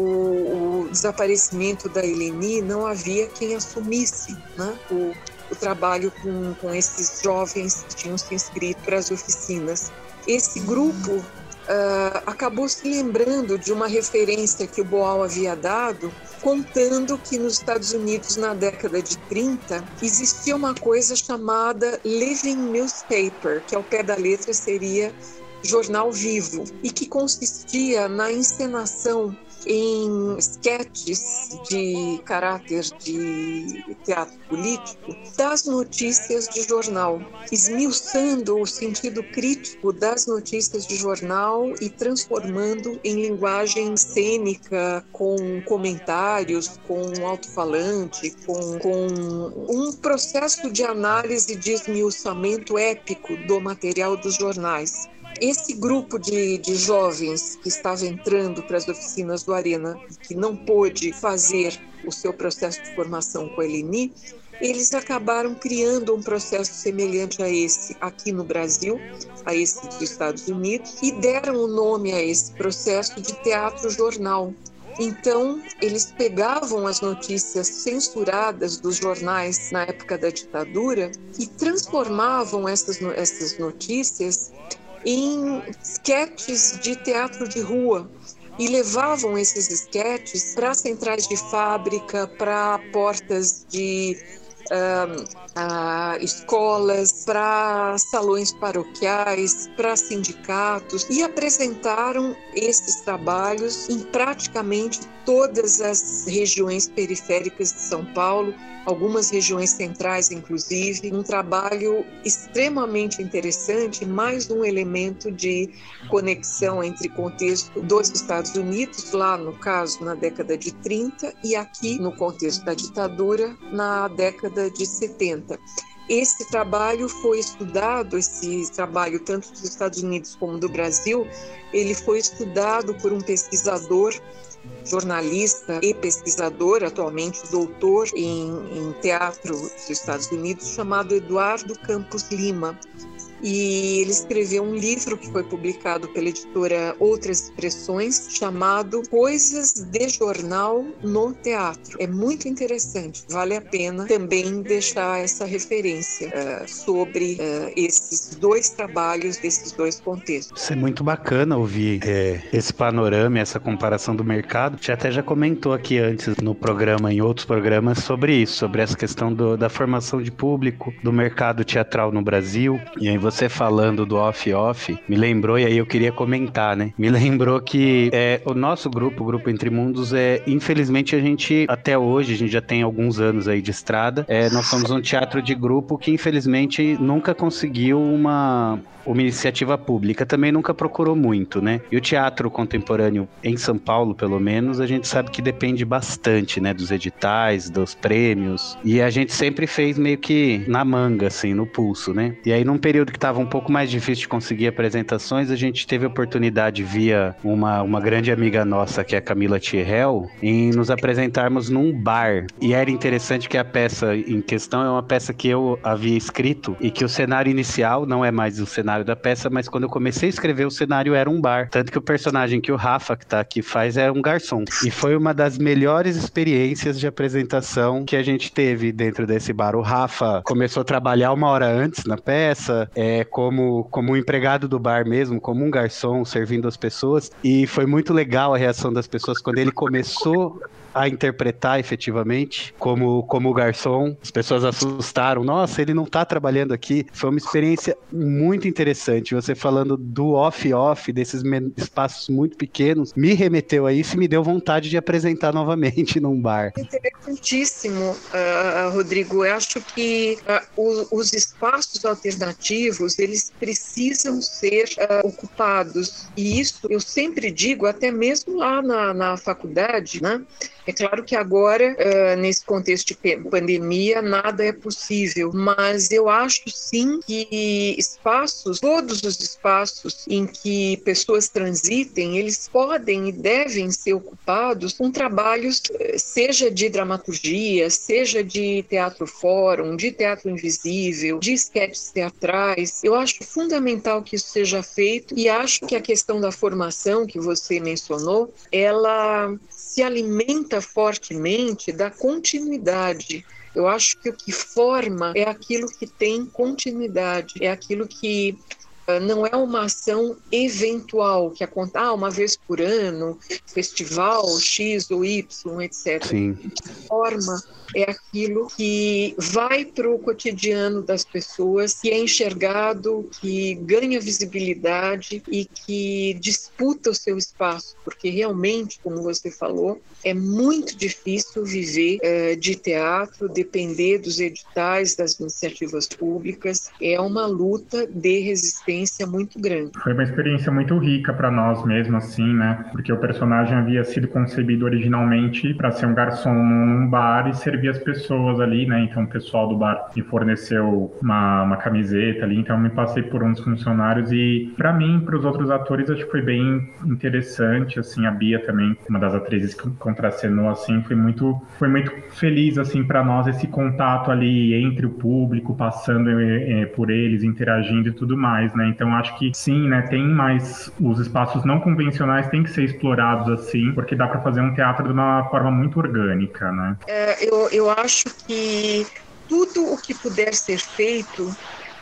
Speaker 10: o desaparecimento da Eleni não havia quem assumisse, né, o trabalho com esses jovens que tinham se inscrito para as oficinas. Esse grupo acabou se lembrando de uma referência que o Boal havia dado, contando que nos Estados Unidos, na década de 30, existia uma coisa chamada Living Newspaper, que ao pé da letra seria jornal vivo, e que consistia na encenação em sketches de caráter de teatro político das notícias de jornal, esmiuçando o sentido crítico das notícias de jornal e transformando em linguagem cênica, com comentários, com alto-falante, com um processo de análise de esmiuçamento épico do material dos jornais. Esse grupo de jovens que estava entrando para as oficinas do Arena, que não pôde fazer o seu processo de formação com a Eleni, eles acabaram criando um processo semelhante a esse aqui no Brasil, a esse dos Estados Unidos, e deram o nome a esse processo de teatro-jornal. Então, eles pegavam as notícias censuradas dos jornais na época da ditadura e transformavam essas notícias em sketches de teatro de rua, e levavam esses sketches para centrais de fábrica, para portas de escolas, para salões paroquiais, para sindicatos, e apresentaram esses trabalhos em praticamente todas as regiões periféricas de São Paulo, algumas regiões centrais, inclusive. Um trabalho extremamente interessante, mais um elemento de conexão entre contexto dos Estados Unidos, lá no caso na década de 30, e aqui no contexto da ditadura, na década de 70. Esse trabalho foi estudado, esse trabalho tanto dos Estados Unidos como do Brasil, ele foi estudado por um pesquisador, jornalista e pesquisador, atualmente doutor em teatro dos Estados Unidos, chamado Eduardo Campos Lima. e ele escreveu um livro que foi publicado pela editora Outras Expressões, chamado Coisas de Jornal no Teatro. É muito interessante, vale a pena também deixar essa referência sobre esses dois trabalhos, desses dois contextos.
Speaker 7: Isso é muito bacana ouvir esse panorama, essa comparação do mercado. Você até já comentou aqui antes no programa, em outros programas, sobre isso, sobre essa questão da formação de público, do mercado teatral no Brasil. E aí você falando do off-off, me lembrou, e aí eu queria comentar, né? Me lembrou que o nosso grupo, o Grupo Entre Mundos, infelizmente a gente, até hoje, a gente já tem alguns anos aí de estrada, nós somos um teatro de grupo que infelizmente nunca conseguiu uma iniciativa pública, também nunca procurou muito, né? E o teatro contemporâneo em São Paulo, pelo menos, a gente sabe que depende bastante, né, dos editais, dos prêmios, e a gente sempre fez meio que na manga, assim, no pulso, né? E aí num período que estava um pouco mais difícil de conseguir apresentações, a gente teve a oportunidade via uma grande amiga nossa, que é a Camila Thierrel, em nos apresentarmos num bar, e era interessante que a peça em questão é uma peça que eu havia escrito, e que o cenário inicial não é mais o cenário da peça, mas quando eu comecei a escrever, o cenário era um bar. Tanto que o personagem que o Rafa, que tá aqui, faz é um garçom. E foi uma das melhores experiências de apresentação que a gente teve dentro desse bar. O Rafa começou a trabalhar 1 hora antes na peça, como um empregado do bar mesmo, como um garçom, servindo as pessoas. E foi muito legal a reação das pessoas quando ele começou a interpretar efetivamente como garçom. As pessoas assustaram, nossa, ele não tá trabalhando aqui. Foi uma experiência muito interessante. Você falando do off-off, desses espaços muito pequenos, me remeteu a isso e me deu vontade de apresentar novamente num bar.
Speaker 10: Interessantíssimo, Rodrigo. Eu acho que os espaços alternativos, eles precisam ser ocupados. E isso eu sempre digo, até mesmo lá na faculdade, né? É claro que agora, nesse contexto de pandemia, nada é possível, mas eu acho sim que todos os espaços em que pessoas transitem, eles podem e devem ser ocupados com trabalhos, seja de dramaturgia, seja de teatro fórum, de teatro invisível, de esquetes teatrais. Eu acho fundamental que isso seja feito e acho que a questão da formação que você mencionou, ela se alimenta fortemente da continuidade. Eu acho que o que forma é aquilo que tem continuidade, é aquilo que não é uma ação eventual, que acontece uma vez por ano, festival X ou Y, etc.
Speaker 7: Sim.
Speaker 10: O que forma é aquilo que vai para o cotidiano das pessoas, que é enxergado, que ganha visibilidade e que disputa o seu espaço, porque realmente, como você falou, é muito difícil viver de teatro, depender dos editais, das iniciativas públicas. É uma luta de resistência muito grande.
Speaker 9: Foi uma experiência muito rica para nós mesmo, assim, né? Porque o personagem havia sido concebido originalmente para ser um garçom num bar e servir as pessoas ali, né? Então o pessoal do bar me forneceu uma camiseta ali, então eu me passei por uns funcionários e para mim, para os outros atores, acho que foi bem interessante, assim, a Bia também, uma das atrizes que contracenou, assim, foi muito feliz, assim, para nós esse contato ali entre o público, passando por eles, interagindo e tudo mais, né? Então acho que sim, né? Tem mais, os espaços não convencionais têm que ser explorados, assim, porque dá para fazer um teatro de uma forma muito orgânica, né?
Speaker 10: Eu acho que tudo o que puder ser feito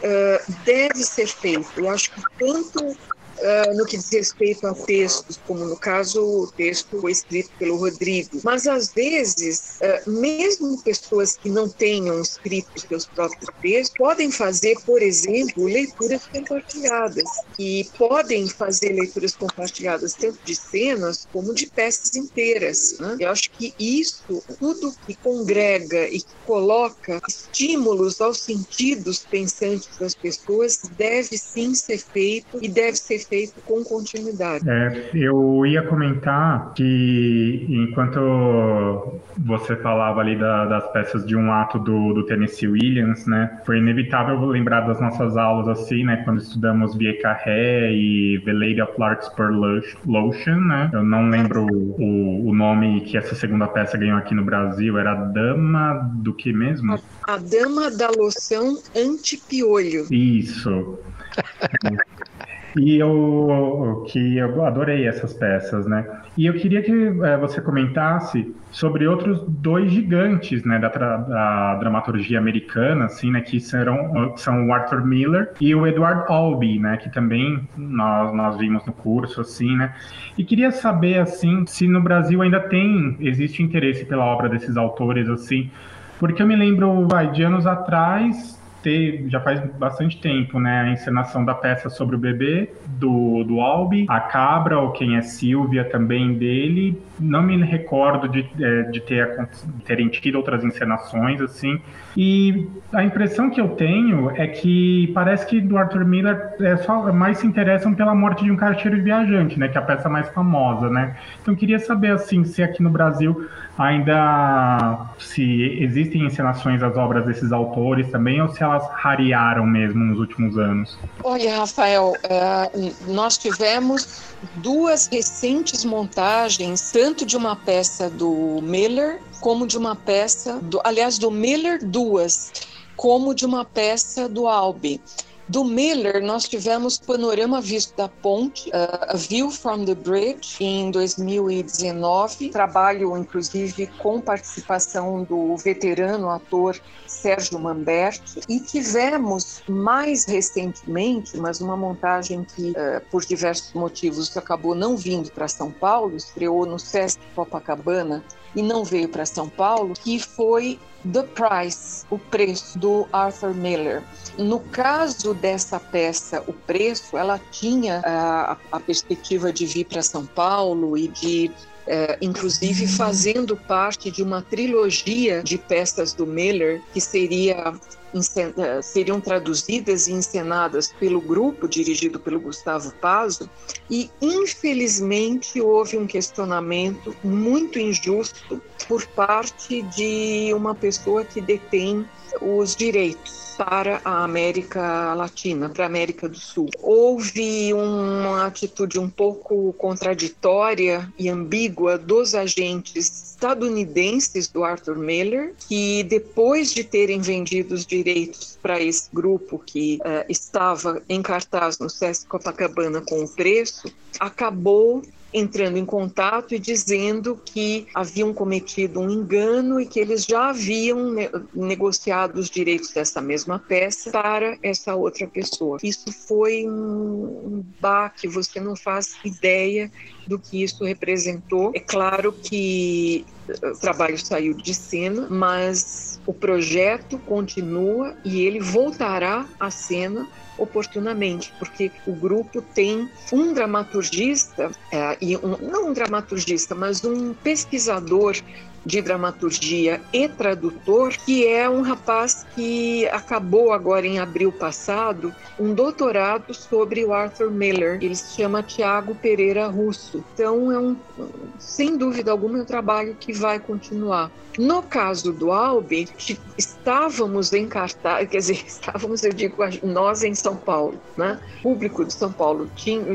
Speaker 10: deve ser feito. Eu acho que tanto no que diz respeito a textos, como no caso o texto foi escrito pelo Rodrigo, mas às vezes, mesmo pessoas que não tenham escrito os seus próprios textos, podem fazer, por exemplo, leituras compartilhadas, e podem fazer leituras compartilhadas tanto de cenas como de peças inteiras, né? Eu acho que isso, tudo que congrega e que coloca estímulos aos sentidos pensantes das pessoas, deve sim ser feito e deve ser feito com continuidade.
Speaker 9: Eu ia comentar que enquanto você falava ali das peças de um ato do Tennessee Williams, né, foi inevitável lembrar das nossas aulas assim, né, quando estudamos Vie Carré e The Lady of Larkspur Lotion, né, eu não lembro o nome que essa segunda peça ganhou aqui no Brasil, era a Dama do que mesmo?
Speaker 10: A Dama da Loção Antipiolho.
Speaker 9: Isso. E eu adorei essas peças, né? E eu queria que você comentasse sobre outros dois gigantes, né, da dramaturgia americana, assim, né, que são o Arthur Miller e o Edward Albee, né, que também nós vimos no curso, assim, né? E queria saber, assim, se no Brasil ainda existe interesse pela obra desses autores, assim, porque eu me lembro, de anos atrás, já faz bastante tempo, né, a encenação da peça sobre o bebê do Albee, a Cabra, ou Quem é Silvia, também dele. Não me recordo de terem tido outras encenações, assim. E a impressão que eu tenho é que parece que do Arthur Miller só mais se interessam pela morte de um caixeiro viajante, né, que é a peça mais famosa, né. Então eu queria saber, assim, se aqui no Brasil ainda se existem encenações das obras desses autores também, ou se elas rarearam mesmo nos últimos anos.
Speaker 10: Olha, Rafael, nós tivemos duas recentes montagens, tanto de uma peça do Miller, como de uma peça, do Miller duas, como de uma peça do Albee. Do Miller, nós tivemos Panorama Visto da Ponte, A View from the Bridge, em 2019. Trabalho, inclusive, com participação do veterano ator Sérgio Mamberti. E tivemos, mais recentemente, mas uma montagem que, por diversos motivos, acabou não vindo para São Paulo, estreou no Sesc Copacabana e não veio para São Paulo, que foi The Price, O Preço, do Arthur Miller. No caso dessa peça, O Preço, ela tinha a perspectiva de vir para São Paulo e de, inclusive, fazendo parte de uma trilogia de peças do Miller que seriam traduzidas e encenadas pelo grupo dirigido pelo Gustavo Pazzo, e infelizmente houve um questionamento muito injusto por parte de uma pessoa que detém os direitos para a América Latina, para a América do Sul. Houve uma atitude um pouco contraditória e ambígua dos agentes estadunidenses do Arthur Miller, que depois de terem vendido os direitos para esse grupo que estava em cartaz no Sesc Copacabana com O Preço, acabou entrando em contato e dizendo que haviam cometido um engano e que eles já haviam negociado os direitos dessa mesma peça para essa outra pessoa. Isso foi um baque, você não faz ideia do que isso representou. É claro que o trabalho saiu de cena, mas o projeto continua e ele voltará à cena oportunamente, porque o grupo tem um dramaturgista, não um dramaturgista, mas um pesquisador de dramaturgia e tradutor, que é um rapaz que acabou agora em abril passado um doutorado sobre o Arthur Miller. Ele se chama Tiago Pereira Russo. Então sem dúvida alguma, é um trabalho que vai continuar. No caso do Albee, estávamos em cartaz, quer dizer, eu digo nós em São Paulo, né? O público de São Paulo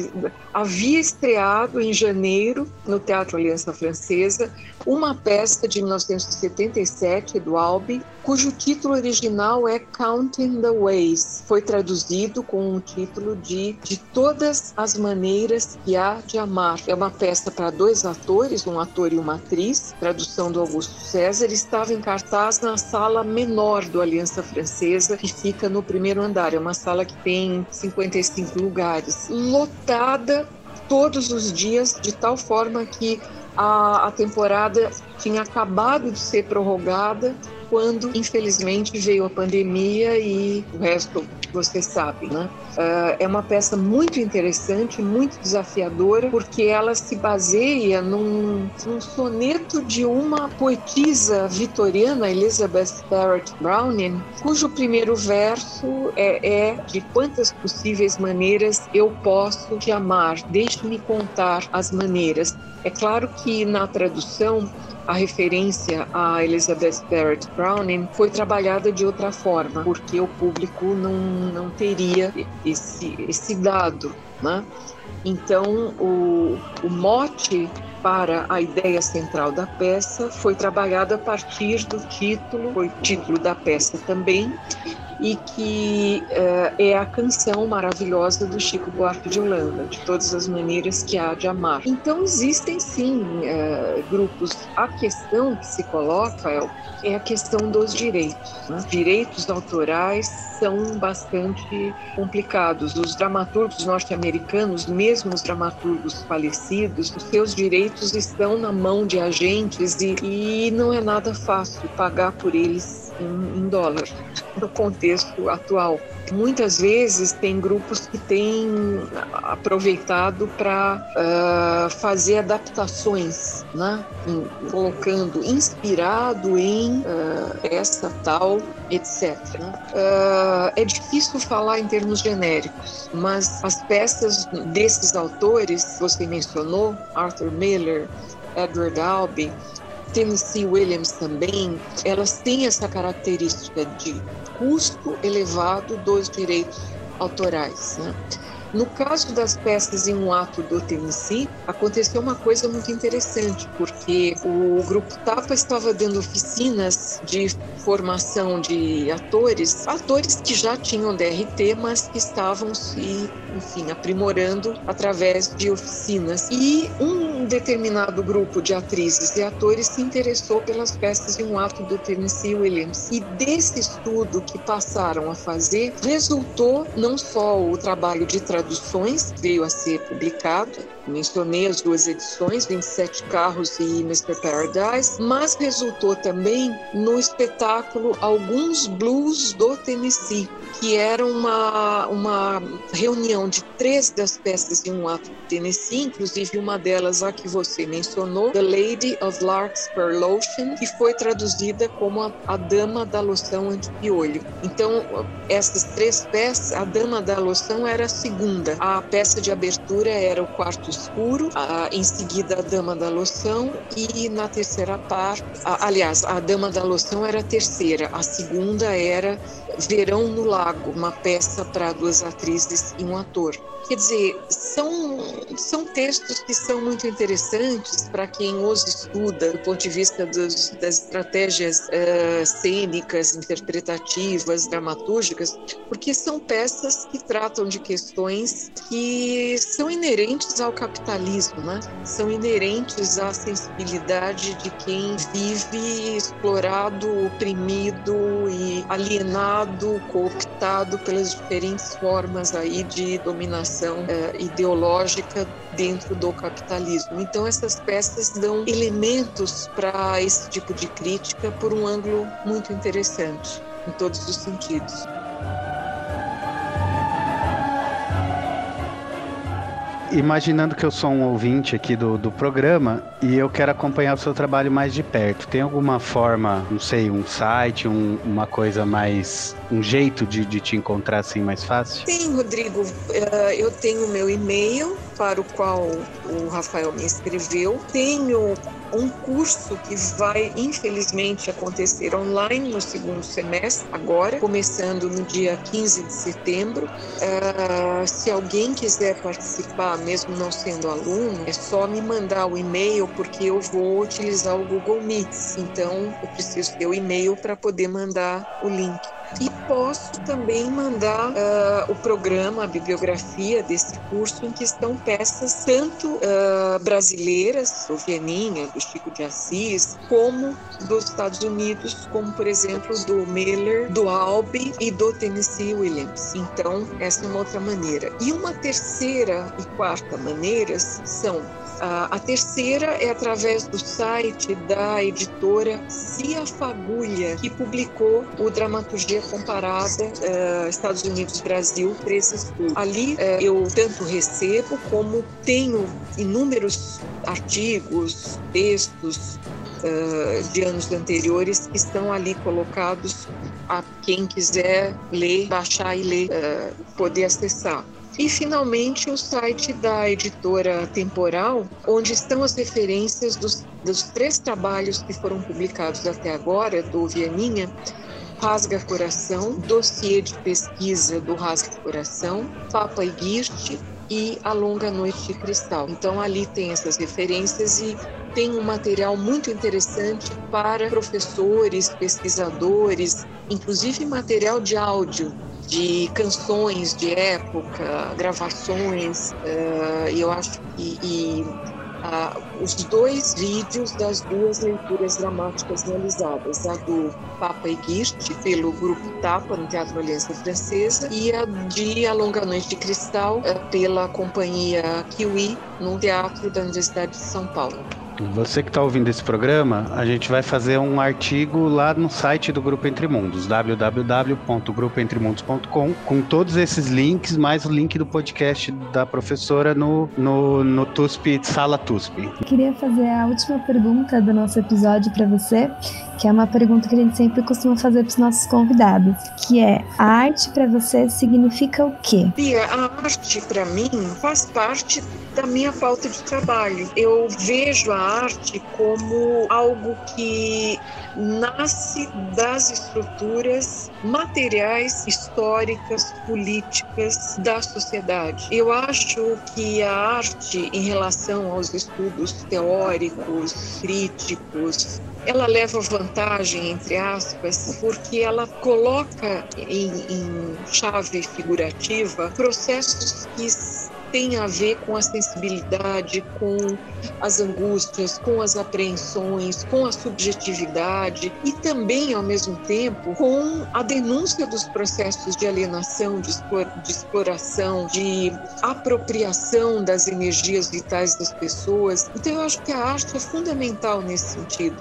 Speaker 10: havia estreado em janeiro no Teatro Aliança Francesa uma peça de 1977 do Albee, cujo título original é Counting the Ways. Foi traduzido com o título de Todas as Maneiras que Há de Amar. É uma peça para dois atores, um ator e uma atriz, tradução do Augusto César. Estava em cartaz na sala menor do Aliança Francesa, que fica no primeiro andar. É uma sala que tem 55 lugares, lotada todos os dias, de tal forma que a temporada tinha acabado de ser prorrogada quando, infelizmente, veio a pandemia e o resto você sabe, né? É uma peça muito interessante, muito desafiadora, porque ela se baseia num soneto de uma poetisa vitoriana, Elizabeth Barrett Browning, cujo primeiro verso é de quantas possíveis maneiras eu posso te amar, deixe-me contar as maneiras. É claro que na tradução a referência a Elizabeth Barrett Browning foi trabalhada de outra forma, porque o público não teria esse dado, né? Então, o mote para a ideia central da peça foi trabalhado a partir do título, foi o título da peça também, e que é a canção maravilhosa do Chico Buarque de Holanda, de todas as maneiras que há de amar. Então existem sim grupos. A questão que se coloca é a questão dos direitos, né? Direitos autorais são bastante complicados. Os dramaturgos norte-americanos, mesmo os dramaturgos falecidos, os seus direitos estão na mão de agentes e não é nada fácil pagar por eles em dólar no contexto atual. Muitas vezes tem grupos que têm aproveitado para fazer adaptações, né? Colocando inspirado em essa tal, etc. É difícil falar em termos genéricos, mas as peças desses autores, você mencionou, Arthur Miller, Edward Albee, Tennessee Williams também, elas têm essa característica de custo elevado dos direitos autorais, né? No caso das peças em um ato do Tennessee, aconteceu uma coisa muito interessante, porque o Grupo Tapa estava dando oficinas de formação de atores que já tinham DRT, mas que estavam se, aprimorando através de oficinas. E um determinado grupo de atrizes e atores se interessou pelas peças em um ato do Tennessee Williams. E desse estudo que passaram a fazer, resultou não só o trabalho de traduções, veio a ser publicado, mencionei as 2 edições, 27 Carros e Mr. Paradise, mas resultou também no espetáculo Alguns Blues do Tennessee, que era uma reunião de 3 das peças em um ato do Tennessee, inclusive uma delas a que você mencionou, The Lady of Larkspur Lotion, que foi traduzida como a Dama da Loção Anti-Piolho. Então, essas 3 peças, a Dama da Loção era a segunda, a peça de abertura era o Quarto Escuro, em seguida a Dama da Loção, e na terceira parte, aliás, a Dama da Loção era a terceira, a segunda era Verão no Lago, uma peça para 2 atrizes e um ator. Quer dizer, são textos que são muito interessantes para quem os estuda do ponto de vista das estratégias cênicas, interpretativas, dramatúrgicas, porque são peças que tratam de questões que são inerentes ao capitalismo, né? São inerentes à sensibilidade de quem vive explorado, oprimido e alienado, cooptado pelas diferentes formas aí de dominação ideológica dentro do capitalismo. Então essas peças dão elementos para esse tipo de crítica por um ângulo muito interessante, em todos os sentidos.
Speaker 7: Imaginando que eu sou um ouvinte aqui do programa e eu quero acompanhar o seu trabalho mais de perto, tem alguma forma, não sei, um site, uma coisa mais, um jeito de te encontrar assim mais fácil?
Speaker 10: Sim, Rodrigo, eu tenho meu e-mail para o qual o Rafael me escreveu, tenho um curso que vai, infelizmente, acontecer online no 2º semestre, agora, começando no dia 15 de setembro. Se alguém quiser participar, mesmo não sendo aluno, é só me mandar o e-mail, porque eu vou utilizar o Google Meet. Então, eu preciso ter o e-mail para poder mandar o link. E posso também mandar o programa, a bibliografia desse curso, em que estão peças tanto brasileiras, do Vianinha, do Chico de Assis, como dos Estados Unidos, como, por exemplo, do Miller, do Albee e do Tennessee Williams. Então, essa é uma outra maneira. E uma terceira e quarta maneiras são: a terceira é através do site da editora Cia Fagulha, que publicou o Dramaturgia Comparada Estados Unidos-Brasil 13 estudos. Ali eu tanto recebo como tenho inúmeros artigos, textos de anos anteriores que estão ali colocados a quem quiser ler, baixar e ler, poder acessar. E, finalmente, o site da editora Temporal, onde estão as referências dos 3 trabalhos que foram publicados até agora, do Vianinha: Rasga Coração, Dossiê de Pesquisa do Rasga Coração, Papa e Guirte e A Longa Noite de Cristal. Então, ali tem essas referências e tem um material muito interessante para professores, pesquisadores, inclusive material de áudio, de canções de época, gravações, e eu acho que os 2 vídeos das 2 leituras dramáticas realizadas, a do Papa e Guirte, pelo Grupo Tapa, no Teatro Aliança Francesa, e a de A Longa Noite de Cristal, pela Companhia Kiwi, no Teatro da Universidade de São Paulo.
Speaker 7: Você que está ouvindo esse programa, a gente vai fazer um artigo lá no site do Grupo Entre Mundos, www.grupoentremundos.com, com todos esses links, mais o link do podcast da professora no TUSP, Sala TUSP.
Speaker 6: Eu queria fazer a última pergunta do nosso episódio para você, que é uma pergunta que a gente sempre costuma fazer para os nossos convidados, que é: a arte para você significa o quê?
Speaker 10: Bia, a arte para mim faz parte da minha pauta de trabalho. Eu vejo a arte como algo que nasce das estruturas materiais, históricas, políticas da sociedade. Eu acho que a arte, em relação aos estudos teóricos, críticos, ela leva vantagem, entre aspas, porque ela coloca em chave figurativa processos que tem a ver com a sensibilidade, com as angústias, com as apreensões, com a subjetividade e também, ao mesmo tempo, com a denúncia dos processos de alienação, de exploração, de apropriação das energias vitais das pessoas. Então, eu acho que a arte é fundamental nesse sentido.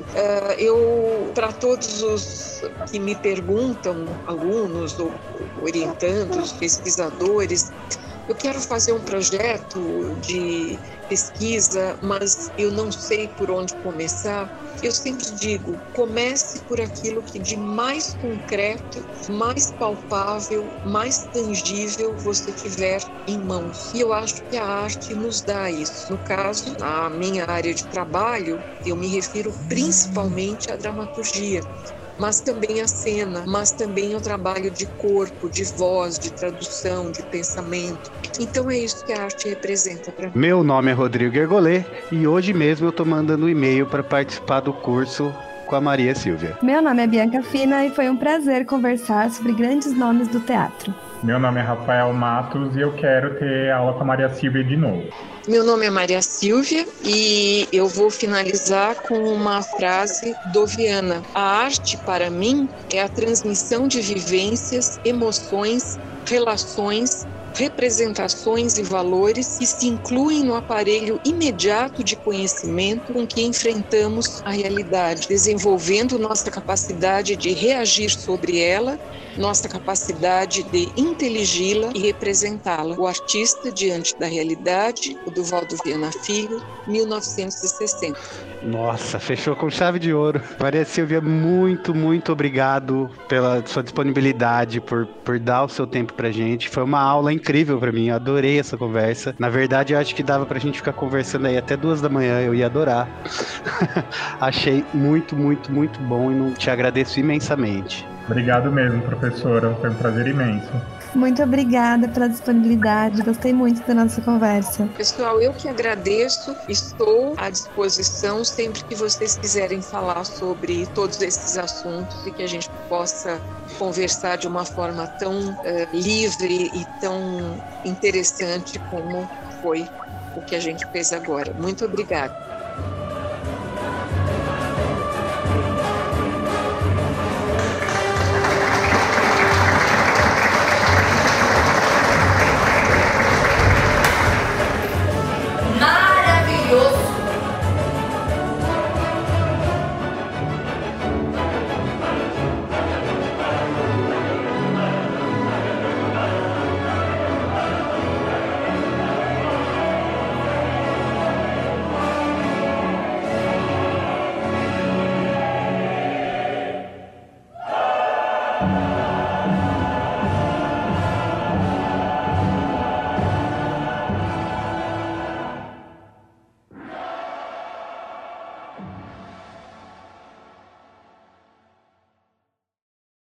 Speaker 10: Para todos os que me perguntam, alunos ou orientandos, pesquisadores, eu quero fazer um projeto de pesquisa, mas eu não sei por onde começar. Eu sempre digo, comece por aquilo que de mais concreto, mais palpável, mais tangível você tiver em mãos. E eu acho que a arte nos dá isso. No caso, na minha área de trabalho, eu me refiro principalmente à dramaturgia, mas também a cena, mas também o trabalho de corpo, de voz, de tradução, de pensamento. Então é isso que a arte representa para mim.
Speaker 7: Meu nome é Rodrigo Gergolê e hoje mesmo eu estou mandando um e-mail para participar do curso com a Maria Silvia.
Speaker 6: Meu nome é Bianca Fina e foi um prazer conversar sobre grandes nomes do teatro.
Speaker 9: Meu nome é Rafael Matos e eu quero ter aula com a Maria Silvia de novo.
Speaker 10: Meu nome é Maria Silvia e eu vou finalizar com uma frase do Viana. A arte, para mim, é a transmissão de vivências, emoções, relações, representações e valores que se incluem no aparelho imediato de conhecimento com que enfrentamos a realidade, desenvolvendo nossa capacidade de reagir sobre ela, nossa capacidade de intelig-la e representá-la. O artista diante da realidade, o Duvaldo Viana Filho, 1960.
Speaker 7: Nossa, fechou com chave de ouro. Maria Silvia, muito, muito obrigado pela sua disponibilidade, por dar o seu tempo pra gente. Foi uma aula incrível pra mim, eu adorei essa conversa. Na verdade, eu acho que dava pra gente ficar conversando aí até 2 da manhã, eu ia adorar. Achei muito, muito, muito bom e te agradeço imensamente.
Speaker 9: Obrigado mesmo, professora. Foi um prazer imenso.
Speaker 6: Muito obrigada pela disponibilidade, gostei muito da nossa conversa.
Speaker 10: Pessoal, eu que agradeço, estou à disposição sempre que vocês quiserem falar sobre todos esses assuntos e que a gente possa conversar de uma forma tão livre e tão interessante como foi o que a gente fez agora. Muito obrigada.
Speaker 11: Maravilhoso!